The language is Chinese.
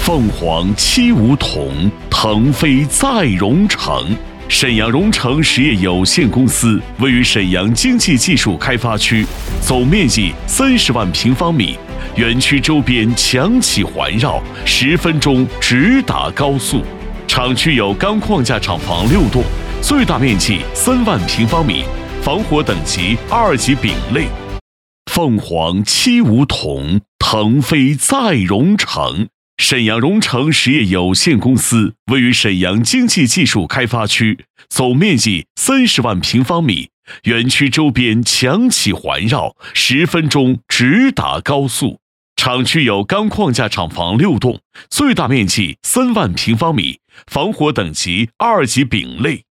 凤凰七梧桐，腾飞在蓉城。沈阳蓉城实业有限公司位于沈阳经济技术开发区，总面积30万平方米，园区周边墙体环绕，10分钟直达高速。厂区有钢框架厂房6栋，最大面积3万平方米，防火等级2级丙类。凤凰七梧桐，腾飞在蓉城。沈阳蓉城实业有限公司位于沈阳经济技术开发区，总面积30万平方米，园区周边墙体环绕，10分钟直达高速。厂区有钢框架厂房6栋，最大面积3万平方米，防火等级2级丙类。